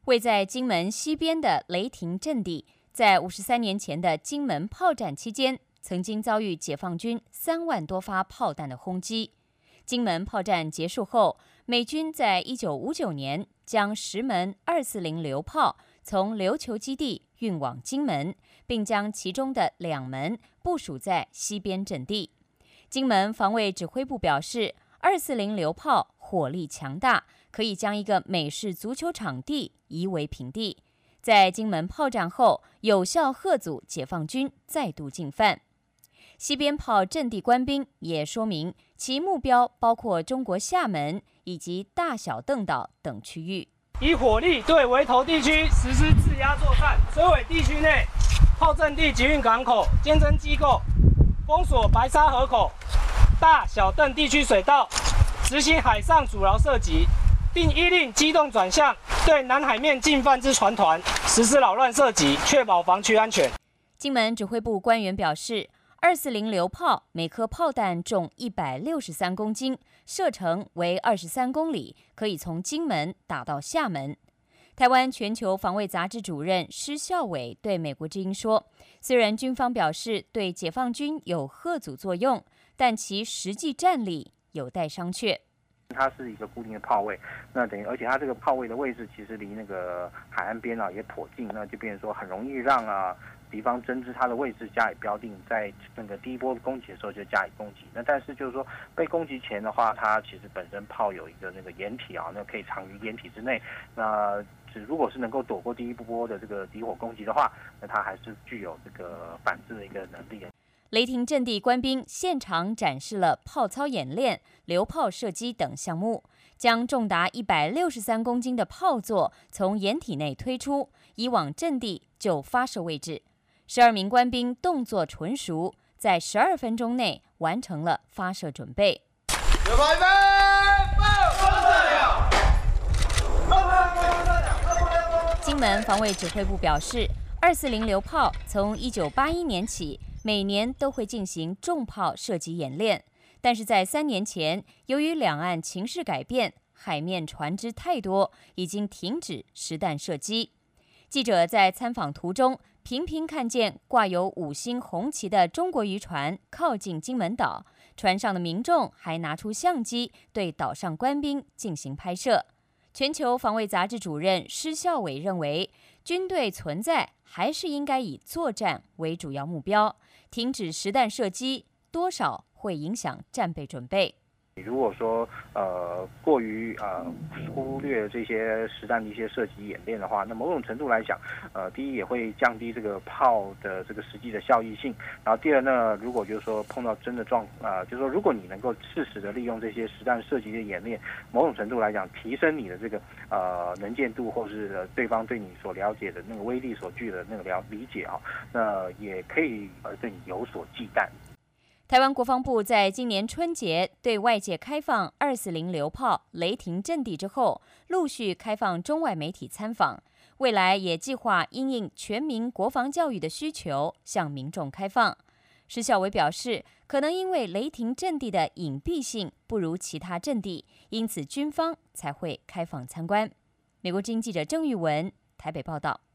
位在金门西边的雷霆阵地，在53年前的金门炮战期间，曾经遭遇解放军3万多发炮弹的轰击。金门炮战结束后，美军在1959年将10门240榴炮从琉球基地运往金门，并将其中的2门部署在西边阵地。金门防卫指挥部表示，240榴炮火力强大，可以将一个美式足球场地夷为平地。在金门炮战后，有效吓阻解放军再度进犯。西边炮阵地官兵也说明，其目标包括中国厦门以及大小邓岛等区域， 以火力对围投地区实施制压作战，摧毁地区内炮阵地集运港口、监侦机构，封锁白沙河口、大小邓地区水道，执行海上阻挠射击，并依令机动转向，对南海面进犯之船团实施扰乱射击，确保防区安全。 金门指挥部官员表示，240榴炮每颗炮弹重163公斤，射程为23公里，可以从金门打到厦门。台湾全球防卫杂志主任施孝伟对美国之音说，虽然军方表示对解放军有吓阻作用，但其实际战力有待商榷。 它是一个固定的炮位，那等于而且它这个炮位的位置其实离那个海岸边也颇近，那就变成说很容易让敌方侦知它的位置加以标定，在那个第一波攻击的时候就加以攻击。那但是就是说被攻击前的话，它其实本身炮有一个那个掩体那可以藏于掩体之内。那如果是能够躲过第一波的这个敌火攻击的话，那它还是具有这个反制的一个能力。 雷霆阵地官兵现场展示了炮操演练、榴炮射击等项目，将重达163公斤的炮座从掩体内推出，移往阵地就发射位置。12名官兵动作纯熟，在12分钟内完成了发射准备。金门防卫指挥部表示，240榴炮从1981年起，每年都会进行重炮射击演练，但是在3年前，由于两岸情势改变，海面船只太多，已经停止实弹射击。记者在参访途中，频频看见挂有5星红旗的中国渔船靠近金门岛，船上的民众还拿出相机对岛上官兵进行拍摄。全球防卫杂志主任施孝伟认为，军队存在还是应该以作战为主要目标，停止实弹射击多少会影响战备准备。 如果说过于忽略这些实弹的一些射击演练的话，那某种程度来讲，第一也会降低这个炮的这个实际的效益性。然后第二呢，如果就是说碰到真的就是说如果你能够适时的利用这些实弹射击的演练，某种程度来讲提升你的这个能见度，或是对方对你所了解的那个威力所具的那个理解那也可以对你有所忌惮。 台湾国防部在今年春节对外界开放240榴炮雷霆阵地之后，陆续开放中外媒体参访，未来也计划因应全民国防教育的需求，向民众开放。施孝伟表示，可能因为雷霆阵地的隐蔽性不如其他阵地，因此军方才会开放参观。美国之音记者郑玉文台北报道。